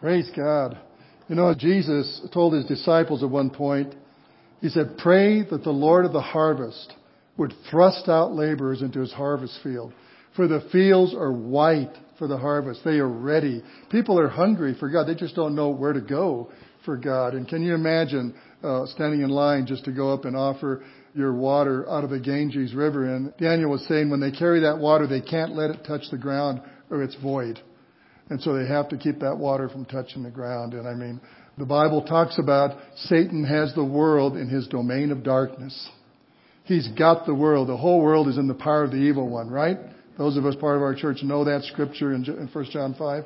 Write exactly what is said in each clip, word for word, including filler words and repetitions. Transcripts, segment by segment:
Praise God. You know, Jesus told his disciples at one point, he said, pray that the Lord of the harvest would thrust out laborers into his harvest field. For the fields are white for the harvest. They are ready. People are hungry for God. They just don't know where to go for God. And can you imagine uh, standing in line just to go up and offer your water out of the Ganges River? And Daniel was saying when they carry that water, they can't let it touch the ground or it's void. And so they have to keep that water from touching the ground. And I mean, the Bible talks about Satan has the world in his domain of darkness. He's got the world. The whole world is in the power of the evil one, right? Those of us part of our church know that scripture in First John five.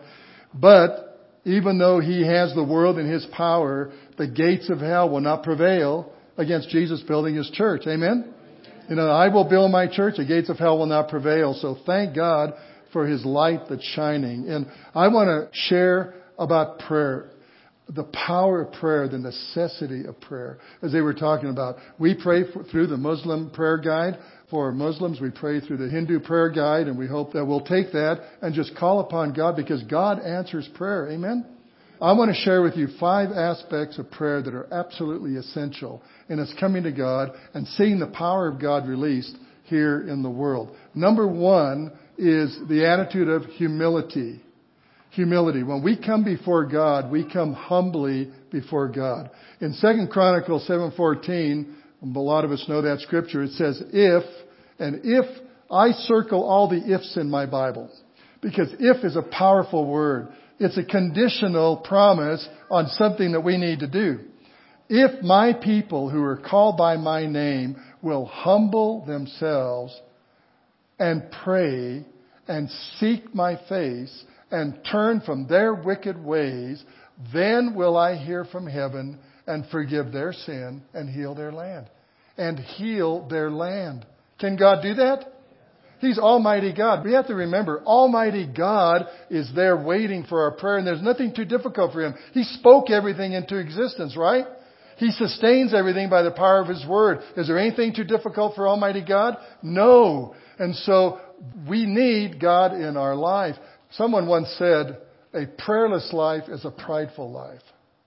But even though he has the world in his power, the gates of hell will not prevail against Jesus building his church. Amen? You know, I will build my church. The gates of hell will not prevail. So thank God for his light that's shining. And I want to share about prayer. The power of prayer, the necessity of prayer. As they were talking about, we pray for, through the Muslim prayer guide. For Muslims, we pray through the Hindu prayer guide, and we hope that we'll take that and just call upon God because God answers prayer. Amen? I want to share with you five aspects of prayer that are absolutely essential in us coming to God and seeing the power of God released here in the world. Number one is the attitude of humility. Humility. When we come before God, we come humbly before God. In Second Chronicles seven fourteen, a lot of us know that scripture, it says, if, and if, I circle all the ifs in my Bible. Because if is a powerful word. It's a conditional promise on something that we need to do. If my people who are called by my name will humble themselves and pray and seek my face and turn from their wicked ways, then will I hear from heaven and forgive their sin and heal their land. And heal their land. Can God do that? He's Almighty God. We have to remember, Almighty God is there waiting for our prayer, and there's nothing too difficult for Him. He spoke everything into existence, right? He sustains everything by the power of His Word. Is there anything too difficult for Almighty God? No. And so we need God in our life. Someone once said, a prayerless life is a prideful life.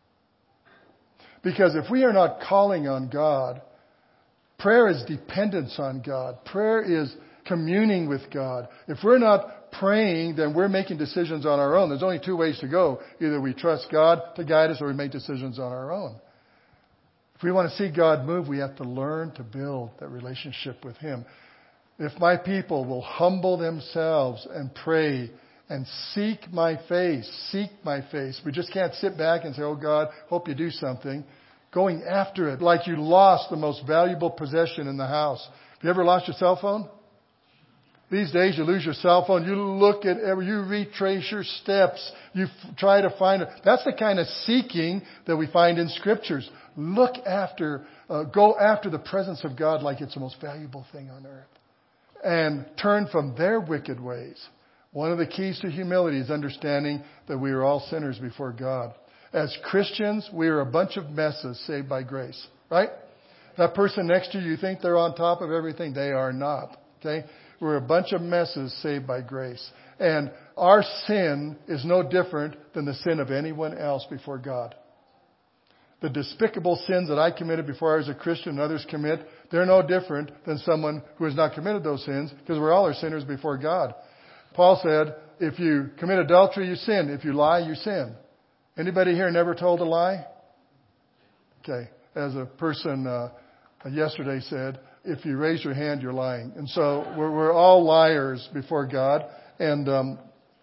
Because if we are not calling on God, prayer is dependence on God. Prayer is communing with God. If we're not praying, then we're making decisions on our own. There's only two ways to go. Either we trust God to guide us or we make decisions on our own. If we want to see God move, we have to learn to build that relationship with Him. If my people will humble themselves and pray and seek my face, seek my face. We just can't sit back and say, oh God, hope you do something. Going after it like you lost the most valuable possession in the house. Have you ever lost your cell phone? These days you lose your cell phone, you look at every, you retrace your steps, you f- try to find it. That's the kind of seeking that we find in scriptures. Look after, uh, go after the presence of God like it's the most valuable thing on earth. And turn from their wicked ways. One of the keys to humility is understanding that we are all sinners before God. As Christians, we are a bunch of messes saved by grace. Right? That person next to you, you think they're on top of everything? They are not. Okay? We're a bunch of messes saved by grace. And our sin is no different than the sin of anyone else before God. The despicable sins that I committed before I was a Christian and others commit, they're no different than someone who has not committed those sins because we're all are sinners before God. Paul said, if you commit adultery, you sin. If you lie, you sin. Anybody here never told a lie? Okay. As a person uh, yesterday said, if you raise your hand, you're lying. And so we're, we're all liars before God. And um,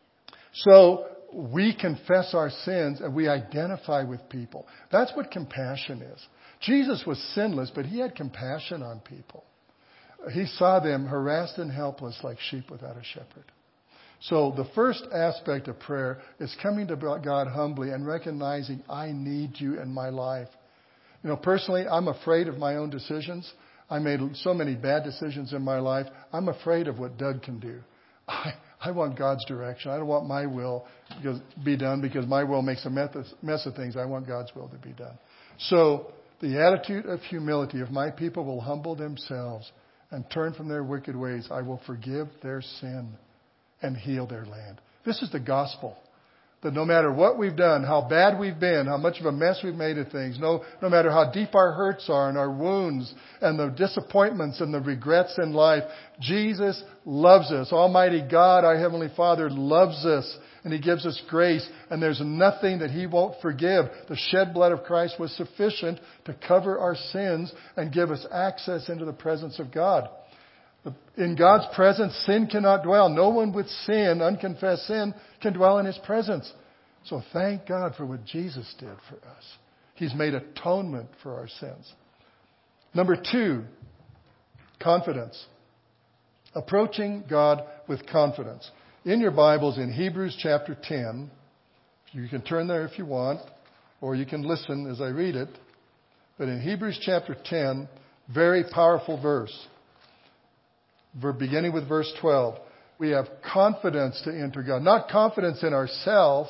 so we confess our sins and we identify with people. That's what compassion is. Jesus was sinless, but He had compassion on people. He saw them harassed and helpless like sheep without a shepherd. So the first aspect of prayer is coming to God humbly and recognizing I need you in my life. You know, personally, I'm afraid of my own decisions. I made so many bad decisions in my life. I'm afraid of what Doug can do. I, I want God's direction. I don't want my will to be done because my will makes a mess of things. I want God's will to be done. So the attitude of humility, if my people will humble themselves and turn from their wicked ways, I will forgive their sin and heal their land. This is the gospel. that no matter what we've done, how bad we've been, how much of a mess we've made of things, no, no matter how deep our hurts are and our wounds and the disappointments and the regrets in life, Jesus loves us. Almighty God, our Heavenly Father, loves us, and He gives us grace, and there's nothing that He won't forgive. The shed blood of Christ was sufficient to cover our sins and give us access into the presence of God. In God's presence, sin cannot dwell. No one with sin, unconfessed sin, can dwell in His presence. So thank God for what Jesus did for us. He's made atonement for our sins. Number two, confidence. Approaching God with confidence. In your Bibles, in Hebrews chapter ten, you can turn there if you want, or you can listen as I read it. But in Hebrews chapter ten, very powerful verse. We're beginning with verse twelve. We have confidence to enter God. Not confidence in ourselves,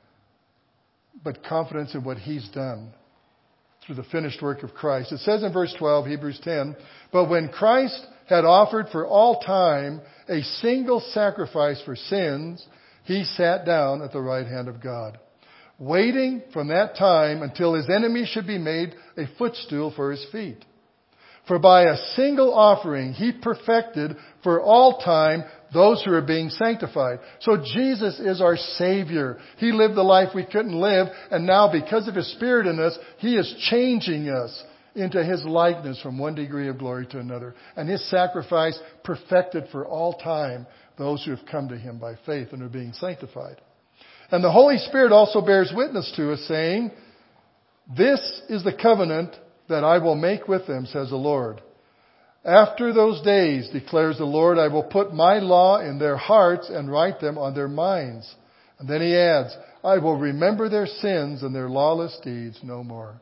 but confidence in what He's done through the finished work of Christ. It says in verse twelve, Hebrews ten, "But when Christ had offered for all time a single sacrifice for sins, He sat down at the right hand of God, waiting from that time until His enemies should be made a footstool for His feet. For by a single offering He perfected for all time those who are being sanctified." So Jesus is our Savior. He lived the life we couldn't live, and now because of His Spirit in us, He is changing us into His likeness from one degree of glory to another. And His sacrifice perfected for all time those who have come to Him by faith and are being sanctified. And the Holy Spirit also bears witness to us, saying, "This is the covenant that I will make with them, says the Lord. After those days, declares the Lord, I will put my law in their hearts and write them on their minds." And then He adds, "I will remember their sins and their lawless deeds no more."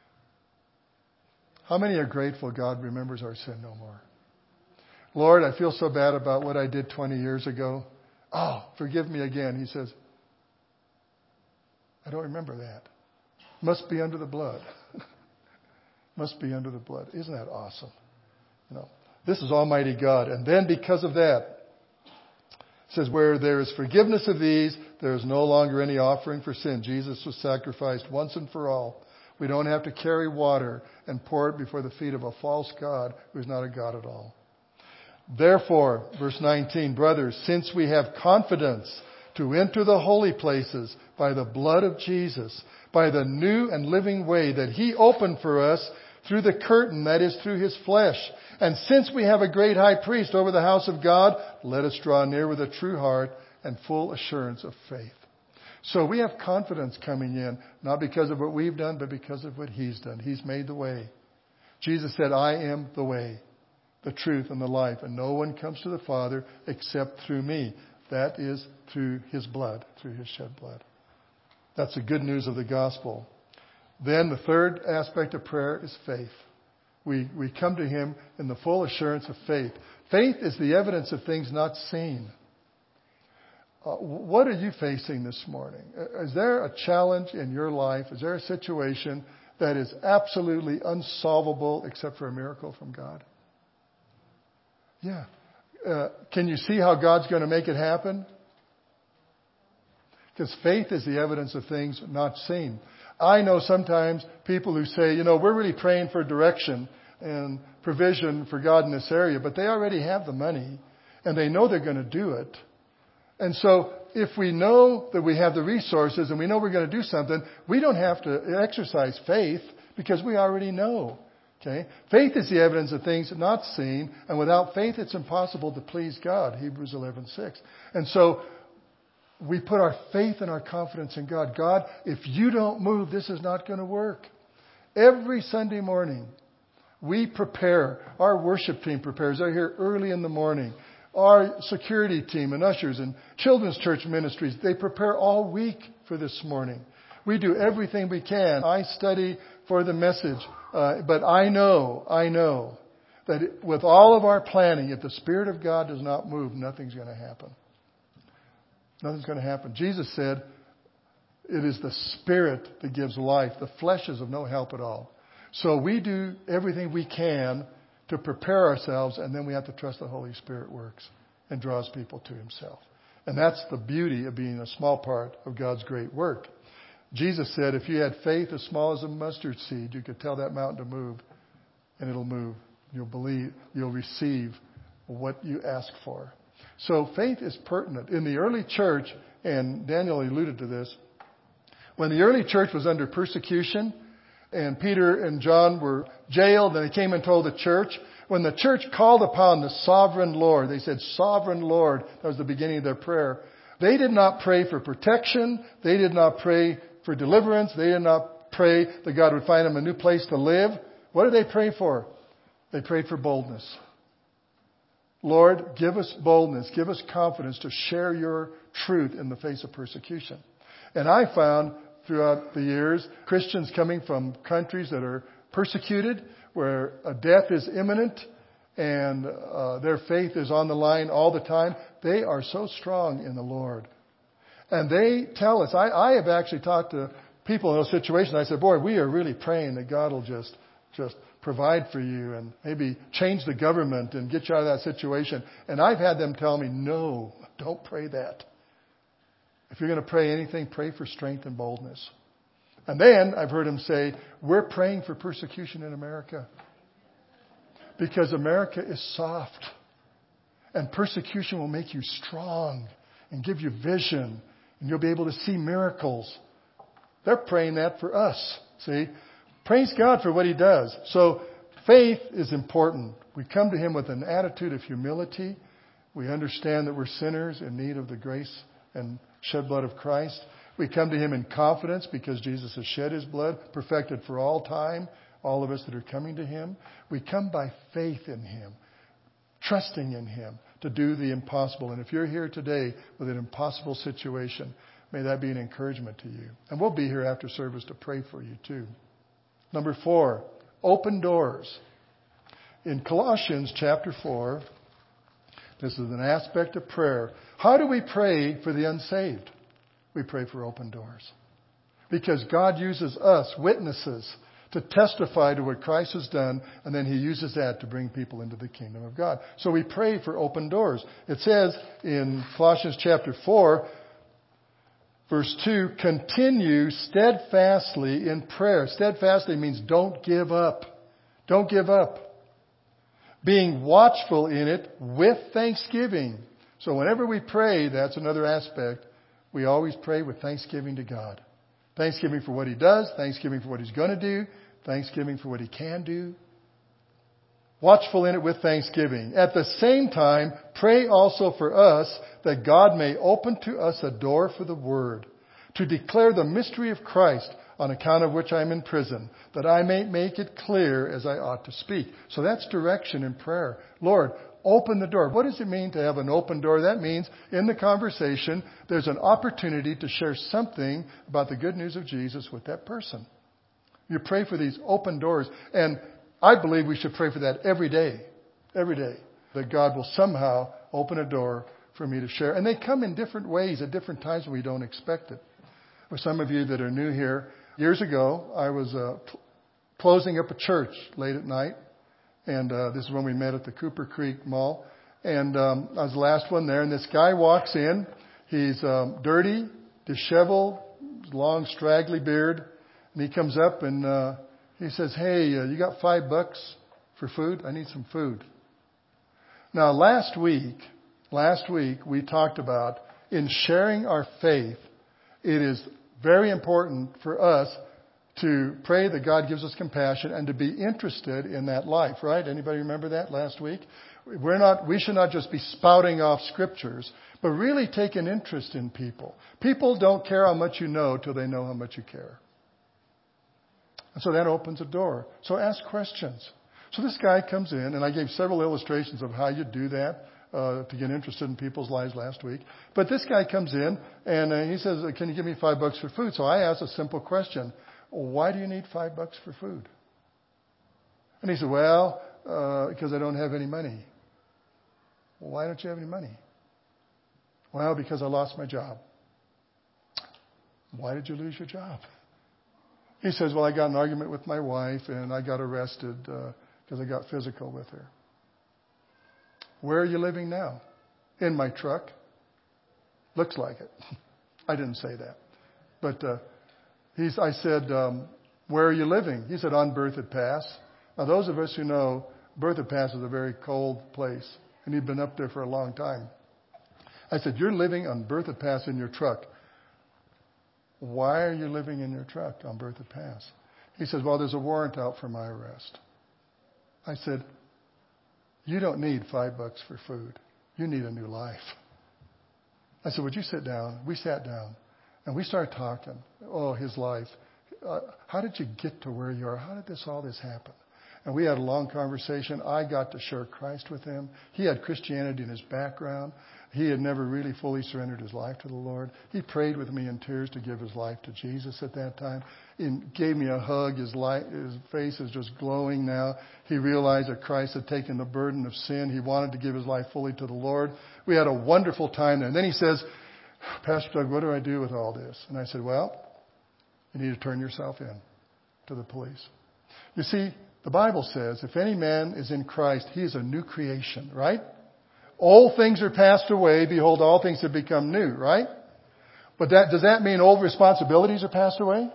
How many are grateful God remembers our sin no more? "Lord, I feel so bad about what I did twenty years ago. Oh, forgive me again." He says, "I don't remember that. Must be under the blood." Must be under the blood. Isn't that awesome? You know, this is Almighty God. And then because of that, it says, "Where there is forgiveness of these, there is no longer any offering for sin." Jesus was sacrificed once and for all. We don't have to carry water and pour it before the feet of a false god who is not a God at all. "Therefore," verse nineteen, "brothers, since we have confidence to enter the holy places by the blood of Jesus, by the new and living way that He opened for us through the curtain, that is, through His flesh. And since we have a great high priest over the house of God, let us draw near with a true heart and full assurance of faith." So we have confidence coming in, not because of what we've done, but because of what He's done. He's made the way. Jesus said, "I am the way, the truth, and the life, and no one comes to the Father except through me." That is through His blood, through His shed blood. That's the good news of the gospel. Then the third aspect of prayer is faith. We, we come to Him in the full assurance of faith. Faith is the evidence of things not seen. Uh, what are you facing this morning? Is there a challenge in your life? Is there a situation that is absolutely unsolvable except for a miracle from God? Yeah. Uh, can you see how God's going to make it happen? Because faith is the evidence of things not seen. I know sometimes people who say, you know, we're really praying for direction and provision for God in this area, but they already have the money and they know they're going to do it. And so if we know that we have the resources and we know we're going to do something, we don't have to exercise faith because we already know. Okay? Faith is the evidence of things not seen, and without faith it's impossible to please God, Hebrews eleven six. And so we put our faith and our confidence in God. God, if you don't move, this is not going to work. Every Sunday morning, we prepare. Our worship team prepares. They're here early in the morning. Our security team and ushers and children's church ministries, they prepare all week for this morning. We do everything we can. I study for the message. Uh, but I know, I know that it, with all of our planning, if the Spirit of God does not move, nothing's going to happen. Nothing's going to happen. Jesus said, it is the Spirit that gives life. The flesh is of no help at all. So we do everything we can to prepare ourselves, and then we have to trust the Holy Spirit works and draws people to Himself. And that's the beauty of being a small part of God's great work. Jesus said, if you had faith as small as a mustard seed, you could tell that mountain to move, and it'll move. You'll believe, you'll receive what you ask for. So faith is pertinent. In the early church, and Daniel alluded to this, when the early church was under persecution, and Peter and John were jailed, and they came and told the church, when the church called upon the sovereign Lord, they said, Sovereign Lord, that was the beginning of their prayer. They did not pray for protection. They did not pray for deliverance. They did not pray that God would find them a new place to live. What did they pray for? They prayed for boldness. Lord, give us boldness. Give us confidence to share your truth in the face of persecution. And I found throughout the years, Christians coming from countries that are persecuted, where a death is imminent, and uh, their faith is on the line all the time, they are so strong in the Lord. And they tell us, I, I have actually talked to people in those situations. I said, boy, we are really praying that God will just, just provide for you and maybe change the government and get you out of that situation. And I've had them tell me, no, don't pray that. If you're going to pray anything, pray for strength and boldness. And then I've heard them say, we're praying for persecution in America. Because America is soft. And persecution will make you strong and give you vision. And you'll be able to see miracles. They're praying that for us. See? Praise God for what He does. So faith is important. We come to Him with an attitude of humility. We understand that we're sinners in need of the grace and shed blood of Christ. We come to Him in confidence because Jesus has shed His blood, perfected for all time, all of us that are coming to Him. We come by faith in Him, trusting in Him to do the impossible. And if you're here today with an impossible situation, may that be an encouragement to you. And we'll be here after service to pray for you too. Number four, open doors. In Colossians chapter four, this is an aspect of prayer. How do we pray for the unsaved? We pray for open doors. Because God uses us, witnesses, to testify to what Christ has done, and then He uses that to bring people into the kingdom of God. So we pray for open doors. It says in Colossians chapter four, verse two, continue steadfastly in prayer. Steadfastly means don't give up. Don't give up. Being watchful in it with thanksgiving. So whenever we pray, that's another aspect. We always pray with thanksgiving to God. Thanksgiving for what He does. Thanksgiving for what He's going to do. Thanksgiving for what He can do. Watchful in it with thanksgiving. At the same time, pray also for us that God may open to us a door for the word, to declare the mystery of Christ, on account of which I am in prison, that I may make it clear as I ought to speak. So that's direction in prayer. Lord, open the door. What does it mean to have an open door? That means in the conversation, there's an opportunity to share something about the good news of Jesus with that person. You pray for these open doors. And I believe we should pray for that every day. Every day. That God will somehow open a door for me to share. And they come in different ways at different times when we don't expect it. For some of you that are new here, years ago, I was uh, cl- closing up a church late at night. And uh, this is when we met at the Cooper Creek Mall. And um, I was the last one there. And this guy walks in. He's um, dirty, disheveled, long, straggly beard. And he comes up and uh, he says, hey, uh, you got five bucks for food? I need some food. Now, last week, last week we talked about in sharing our faith, it is very important for us to pray that God gives us compassion and to be interested in that life, right? Anybody remember that last week? We're not, we should not just be spouting off scriptures, but really take an interest in people. People don't care how much you know till they know how much you care. And so that opens a door. So ask questions. So this guy comes in, and I gave several illustrations of how you do that uh, to get interested in people's lives last week. But this guy comes in, and uh, he says, can you give me five bucks for food? So I asked a simple question. Why do you need five bucks for food? And he said, well, uh, because I don't have any money. Well, why don't you have any money? Well, because I lost my job. Why did you lose your job? He says, well, I got in an argument with my wife and I got arrested because uh, I got physical with her. Where are you living now? In my truck. Looks like it. I didn't say that. But uh, he's, I said, um, where are you living? He said, on Berthoud Pass. Now, those of us who know, Berthoud Pass is a very cold place. And he'd been up there for a long time. I said, you're living on Berthoud Pass in your truck. Why are you living in your truck on Berthoud Pass? He says, well, there's a warrant out for my arrest. I said, you don't need five bucks for food. You need a new life. I said, would you sit down? We sat down and we started talking. Oh, his life. Uh, how did you get to where you are? How did this all this happen? And we had a long conversation. I got to share Christ with him. He had Christianity in his background. He had never really fully surrendered his life to the Lord. He prayed with me in tears to give his life to Jesus at that time. He gave me a hug. His, light, his face is just glowing now. He realized that Christ had taken the burden of sin. He wanted to give his life fully to the Lord. We had a wonderful time there. And then he says, Pastor Doug, what do I do with all this? And I said, well, you need to turn yourself in to the police. You see, the Bible says, if any man is in Christ, he is a new creation, right? Old things are passed away. Behold, all things have become new, right? But that, does that mean old responsibilities are passed away?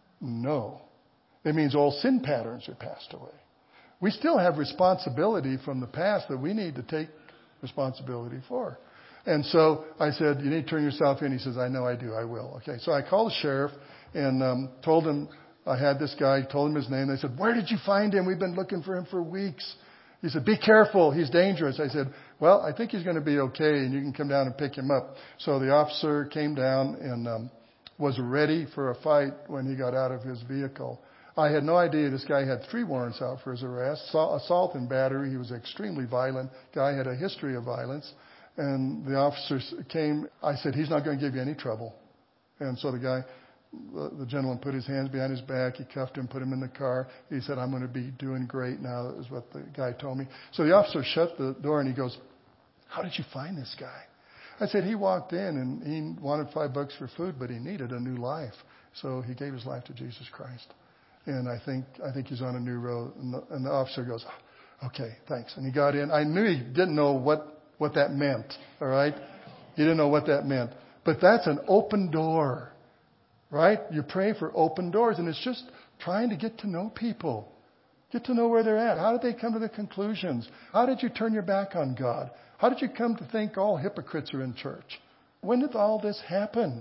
No. It means old sin patterns are passed away. We still have responsibility from the past that we need to take responsibility for. And so I said, you need to turn yourself in. He says, I know I do. I will. Okay. So I called the sheriff and um, told him I had this guy, told him his name. They said, where did you find him? We've been looking for him for weeks. He said, be careful. He's dangerous. I said, well, I think he's going to be okay, and you can come down and pick him up. So the officer came down and um, was ready for a fight when he got out of his vehicle. I had no idea this guy had three warrants out for his arrest. Assault and battery. He was an extremely violent guy, had a history of violence. And the officers came. I said, he's not going to give you any trouble. And so the guy, the, the gentleman put his hands behind his back. He cuffed him, put him in the car. He said, I'm going to be doing great now, is what the guy told me. So the officer shut the door and he goes, how did you find this guy? I said, he walked in and he wanted five bucks for food, but he needed a new life. So he gave his life to Jesus Christ. And I think I think he's on a new road. And the, and the officer goes, okay, thanks. And he got in. I knew he didn't know what, what that meant, all right? He didn't know what that meant. But that's an open door, right? You pray for open doors, and it's just trying to get to know people. Get to know where they're at. How did they come to the conclusions? How did you turn your back on God? How did you come to think all hypocrites are in church? When did all this happen?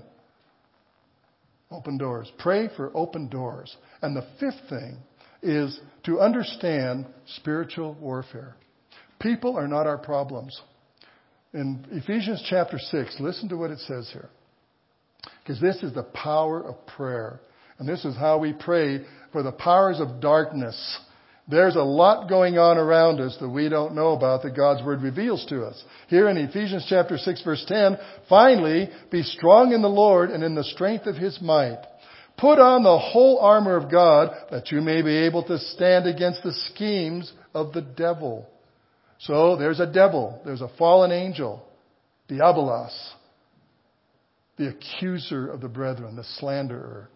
Open doors. Pray for open doors. And the fifth thing is to understand spiritual warfare. People are not our problems. In Ephesians chapter six, listen to what it says here. Because this is the power of prayer. And this is how we pray for the powers of darkness. There's a lot going on around us that we don't know about that God's Word reveals to us. Here in Ephesians chapter six verse ten, finally, be strong in the Lord and in the strength of His might. Put on the whole armor of God that you may be able to stand against the schemes of the devil. So there's a devil. There's a fallen angel. Diabolos. The accuser of the brethren. The slanderer.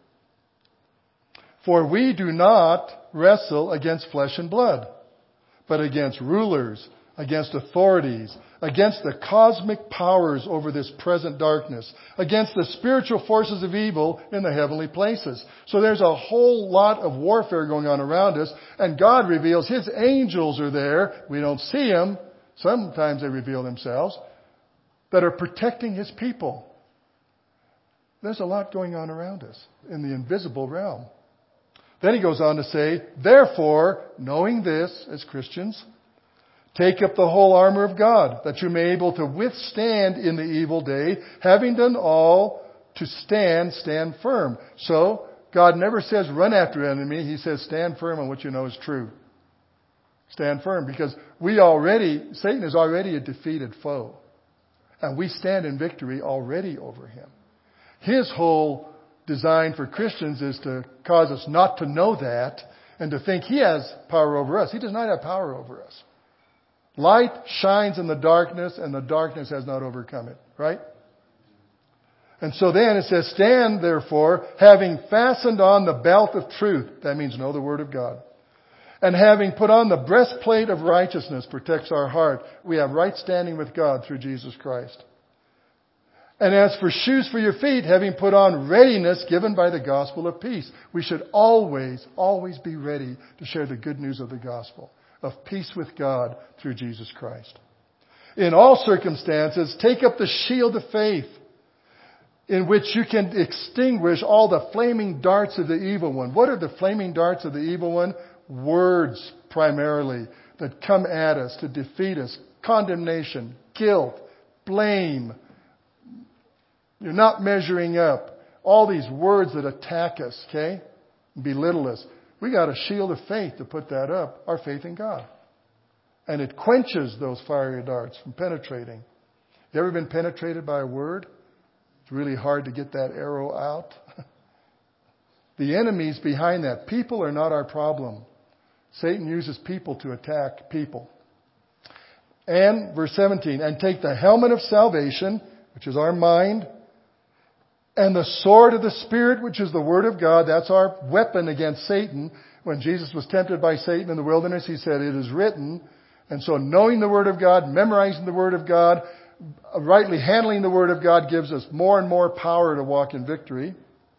For we do not wrestle against flesh and blood, but against rulers, against authorities, against the cosmic powers over this present darkness, against the spiritual forces of evil in the heavenly places. So there's a whole lot of warfare going on around us, and God reveals His angels are there. We don't see them. Sometimes they reveal themselves, that are protecting His people. There's a lot going on around us in the invisible realm. Then he goes on to say, therefore, knowing this as Christians, take up the whole armor of God, that you may be able to withstand in the evil day, having done all to stand, stand firm. So, God never says run after an enemy. He says stand firm on what you know is true. Stand firm, because we already, Satan is already a defeated foe. And we stand in victory already over him. His whole design for Christians is to cause us not to know that and to think he has power over us. He does not have power over us. Light shines in the darkness, and the darkness has not overcome it. Right? And so then it says, stand therefore, having fastened on the belt of truth. That means know the Word of God. And having put on the breastplate of righteousness, protects our heart. We have right standing with God through Jesus Christ. And as for shoes for your feet, having put on readiness given by the gospel of peace. We should always, always be ready to share the good news of the gospel of peace with God through Jesus Christ. In all circumstances, take up the shield of faith, in which you can extinguish all the flaming darts of the evil one. What are the flaming darts of the evil one? Words, primarily, that come at us to defeat us. Condemnation, guilt, blame. You're not measuring up. All these words that attack us, okay? Belittle us. We got a shield of faith to put that up. Our faith in God. And it quenches those fiery darts from penetrating. You ever been penetrated by a word? It's really hard to get that arrow out. The enemy's behind that. People are not our problem. Satan uses people to attack people. And verse seventeen, and take the helmet of salvation, which is our mind, and the sword of the Spirit, which is the Word of God. That's our weapon against Satan. When Jesus was tempted by Satan in the wilderness, He said, it is written. And so knowing the Word of God, memorizing the Word of God, rightly handling the Word of God gives us more and more power to walk in victory.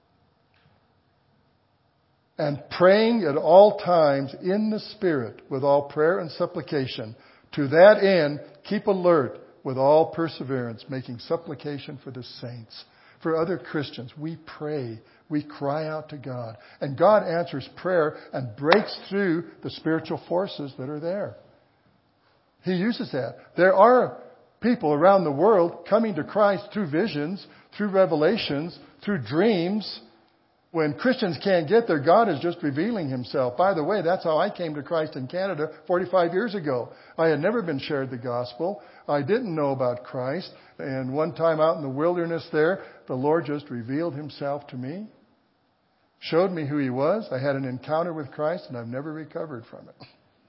And praying at all times in the Spirit with all prayer and supplication. To that end, keep alert with all perseverance, making supplication for the saints. For other Christians, we pray. We cry out to God. And God answers prayer and breaks through the spiritual forces that are there. He uses that. There are people around the world coming to Christ through visions, through revelations, through dreams. When Christians can't get there, God is just revealing Himself. By the way, that's how I came to Christ in Canada forty-five years ago. I had never been shared the gospel. I didn't know about Christ. And one time out in the wilderness there, the Lord just revealed Himself to me. Showed me who He was. I had an encounter with Christ and I've never recovered from it.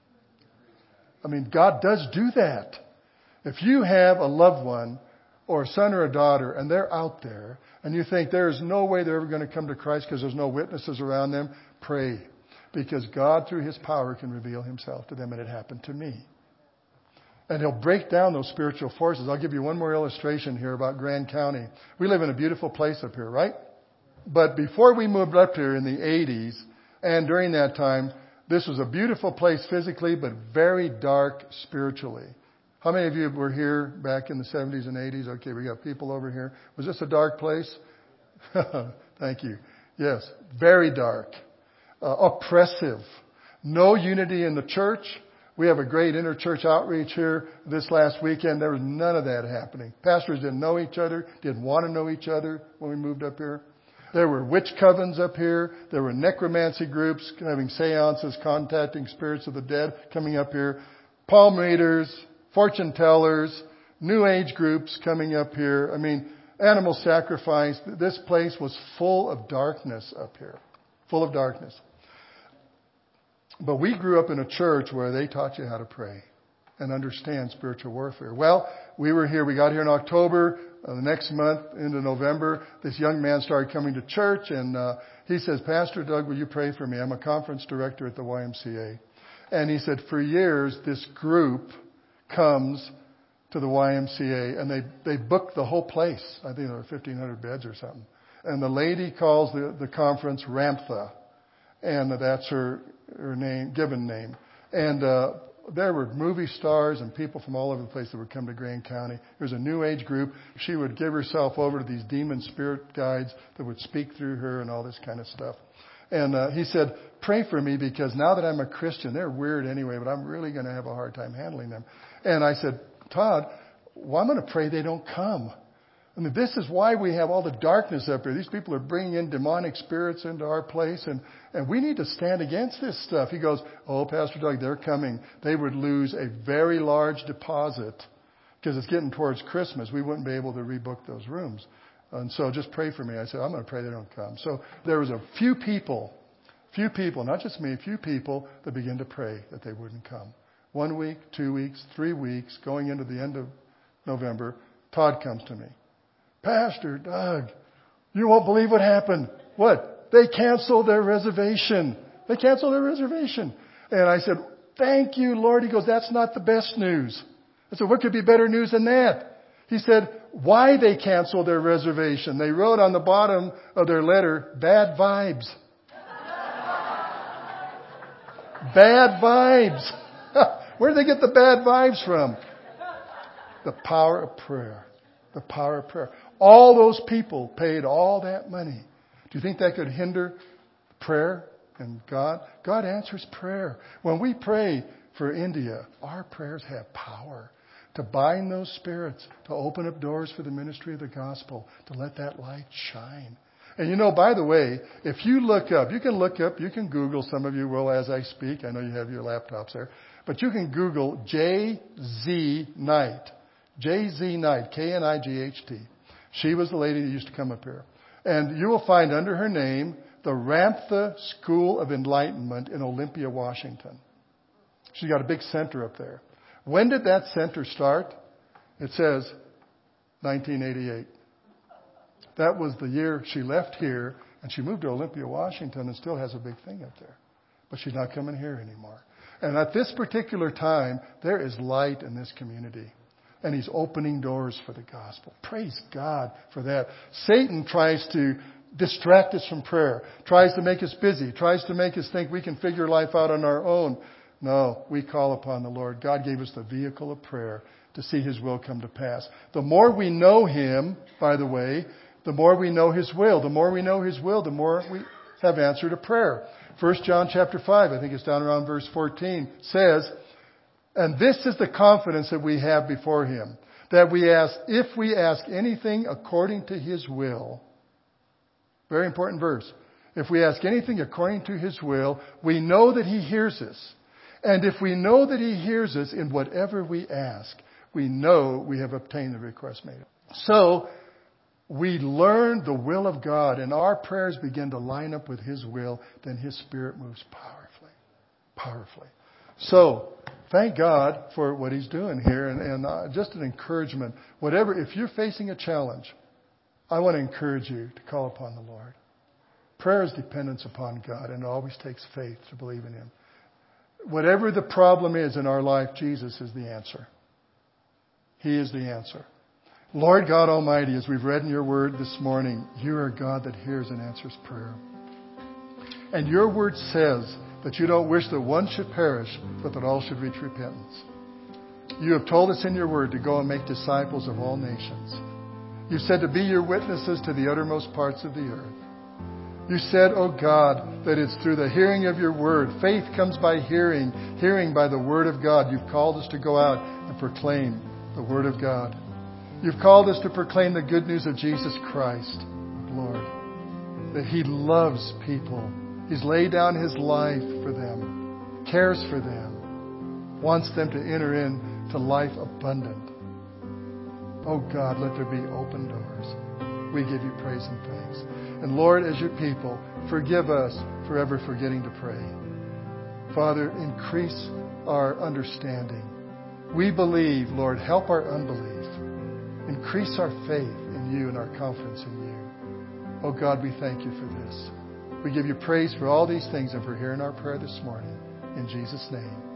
I mean, God does do that. If you have a loved one or a son or a daughter and they're out there and you think there is no way they're ever going to come to Christ because there's no witnesses around them, pray. Because God, through His power, can reveal Himself to them. And it happened to me. And He'll break down those spiritual forces. I'll give you one more illustration here about Grand County. We live in a beautiful place up here, right? But before we moved up here in the eighties, and during that time, this was a beautiful place physically, but very dark spiritually. How many of you were here back in the seventies and eighties? Okay, we got people over here. Was this a dark place? Thank you. Yes, very dark. Uh, oppressive. No unity in the church. We have a great inter-church outreach here this last weekend. There was none of that happening. Pastors didn't know each other, didn't want to know each other when we moved up here. There were witch covens up here. There were necromancy groups having seances, contacting spirits of the dead coming up here. Palm readers, fortune tellers, New Age groups coming up here. I mean, animal sacrifice. This place was full of darkness up here. Full of darkness. But we grew up in a church where they taught you how to pray and understand spiritual warfare. Well, we were here. We got here in October. Uh, the next month into November, this young man started coming to church, and uh, he says, Pastor Doug, will you pray for me? I'm a conference director at the Y M C A. And he said, for years, this group comes to the Y M C A, and they, they book the whole place. I think there were fifteen hundred beds or something. And the lady calls the, the conference Ramtha, and that's her, her name, given name. And uh, there were movie stars and people from all over the place that would come to Grand County. There was a New Age group. She would give herself over to these demon spirit guides that would speak through her and all this kind of stuff. And uh, he said, pray for me because now that I'm a Christian, they're weird anyway, but I'm really going to have a hard time handling them. And I said, Todd, well, I'm going to pray they don't come. I mean, this is why we have all the darkness up here. These people are bringing in demonic spirits into our place, and, and we need to stand against this stuff. He goes, oh, Pastor Doug, they're coming. They would lose a very large deposit because it's getting towards Christmas. We wouldn't be able to rebook those rooms. And so just pray for me. I said, I'm going to pray they don't come. So there was a few people, few people, not just me, a few people that began to pray that they wouldn't come. One week, two weeks, three weeks, going into the end of November, Todd comes to me. Pastor Doug, you won't believe what happened. What? They canceled their reservation. They canceled their reservation. And I said, thank you, Lord. He goes, that's not the best news. I said, what could be better news than that? He said, why they canceled their reservation. They wrote on the bottom of their letter, bad vibes. Bad vibes. Where did they get the bad vibes from? The power of prayer. The power of prayer. All those people paid all that money. Do you think that could hinder prayer and God? God answers prayer. When we pray for India, our prayers have power to bind those spirits, to open up doors for the ministry of the gospel, to let that light shine. And you know, by the way, if you look up, you can look up, you can Google, some of you will as I speak. I know you have your laptops there. But you can Google J Z Knight. J Z Knight, K N I G H T. She was the lady that used to come up here. And you will find under her name the Ramtha School of Enlightenment in Olympia, Washington. She's got a big center up there. When did that center start? It says nineteen eighty-eight. That was the year she left here, and she moved to Olympia, Washington, and still has a big thing up there. But she's not coming here anymore. And at this particular time, there is light in this community. And He's opening doors for the gospel. Praise God for that. Satan tries to distract us from prayer, tries to make us busy, tries to make us think we can figure life out on our own. No, we call upon the Lord. God gave us the vehicle of prayer to see His will come to pass. The more we know Him, by the way, the more we know His will. The more we know His will, the more we have answered a prayer. First John chapter five, I think it's down around verse fourteen, says, and this is the confidence that we have before Him, that we ask, if we ask anything according to His will. Very important verse. If we ask anything according to His will, we know that He hears us. And if we know that He hears us in whatever we ask, we know we have obtained the request made. So, we learn the will of God and our prayers begin to line up with His will, then His Spirit moves powerfully. Powerfully. So, thank God for what He's doing here. And, and uh, just an encouragement. Whatever, if you're facing a challenge, I want to encourage you to call upon the Lord. Prayer is dependence upon God, and it always takes faith to believe in Him. Whatever the problem is in our life, Jesus is the answer. He is the answer. Lord God Almighty, as we've read in Your Word this morning, You are a God that hears and answers prayer. And Your Word says that You don't wish that one should perish, but that all should reach repentance. You have told us in Your Word to go and make disciples of all nations. You said to be Your witnesses to the uttermost parts of the earth. You said, oh God, that it's through the hearing of Your Word. Faith comes by hearing, hearing by the Word of God. You've called us to go out and proclaim the Word of God. You've called us to proclaim the good news of Jesus Christ, Lord, that He loves people. He's laid down His life for them, cares for them, wants them to enter into life abundant. Oh God, let there be open doors. We give You praise and thanks. And Lord, as Your people, forgive us for ever forgetting to pray. Father, increase our understanding. We believe, Lord, help our unbelief. Increase our faith in You and our confidence in You. Oh God, we thank You for this. We give You praise for all these things and for hearing our prayer this morning. In Jesus' name.